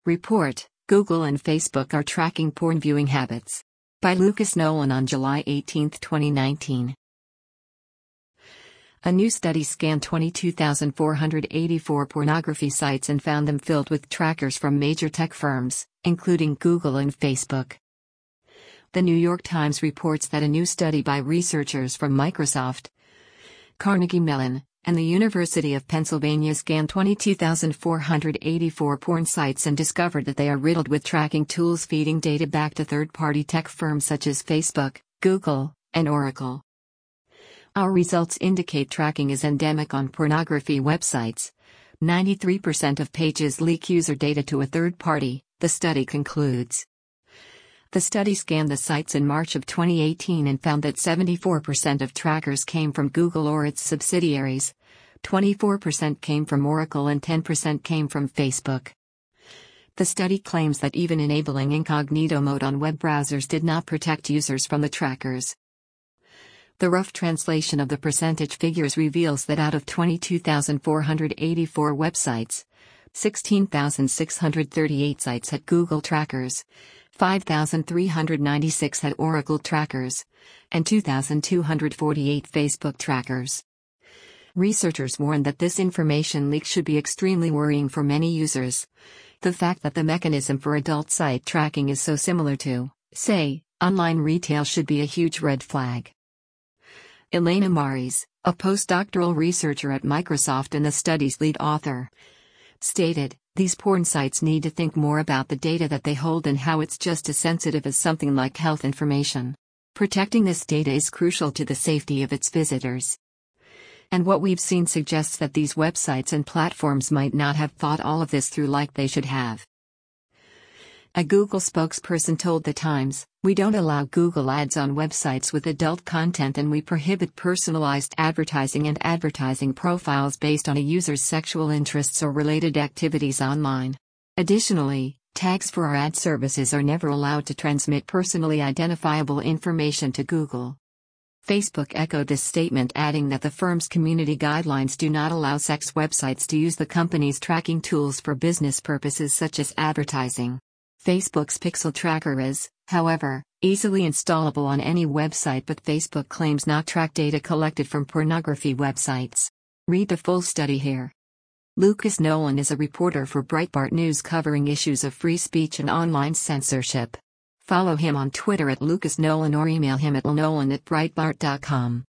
Report: Google and Facebook are tracking porn viewing habits. By Lucas Nolan on July 18, 2019. A new study scanned 22,484 pornography sites and found them filled with trackers from major tech firms, including Google and Facebook. The New York Times reports that a new study by researchers from Microsoft, Carnegie Mellon, and the University of Pennsylvania scanned 22,484 porn sites and discovered that they are riddled with tracking tools feeding data back to third-party tech firms such as Facebook, Google, and Oracle. Our results indicate tracking is endemic on pornography websites. 93% of pages leak user data to a third party, the study concludes. The study scanned the sites in March of 2018 and found that 74% of trackers came from Google or its subsidiaries, 24% came from Oracle and 10% came from Facebook. The study claims that even enabling incognito mode on web browsers did not protect users from the trackers. The rough translation of the percentage figures reveals that out of 22,484 websites, 16,638 sites had Google trackers, 5,396 had Oracle trackers, and 2,248 Facebook trackers. Researchers warn that this information leak should be extremely worrying for many users. The fact that the mechanism for adult site tracking is so similar to, say, online retail should be a huge red flag. Elena Maris, a postdoctoral researcher at Microsoft and the study's lead author, stated, "These porn sites need to think more about the data that they hold and how it's just as sensitive as something like health information. Protecting this data is crucial to the safety of its visitors." And what we've seen suggests that these websites and platforms might not have thought all of this through like they should have. A Google spokesperson told The Times, "We don't allow Google ads on websites with adult content and we prohibit personalized advertising and advertising profiles based on a user's sexual interests or related activities online. Additionally, tags for our ad services are never allowed to transmit personally identifiable information to Google." Facebook echoed this statement, adding that the firm's community guidelines do not allow sex websites to use the company's tracking tools for business purposes such as advertising. Facebook's Pixel Tracker is, however, easily installable on any website, but Facebook claims not track data collected from pornography websites. Read the full study here. Lucas Nolan is a reporter for Breitbart News covering issues of free speech and online censorship. Follow him on Twitter @LucasNolan or email him at lnolan@breitbart.com.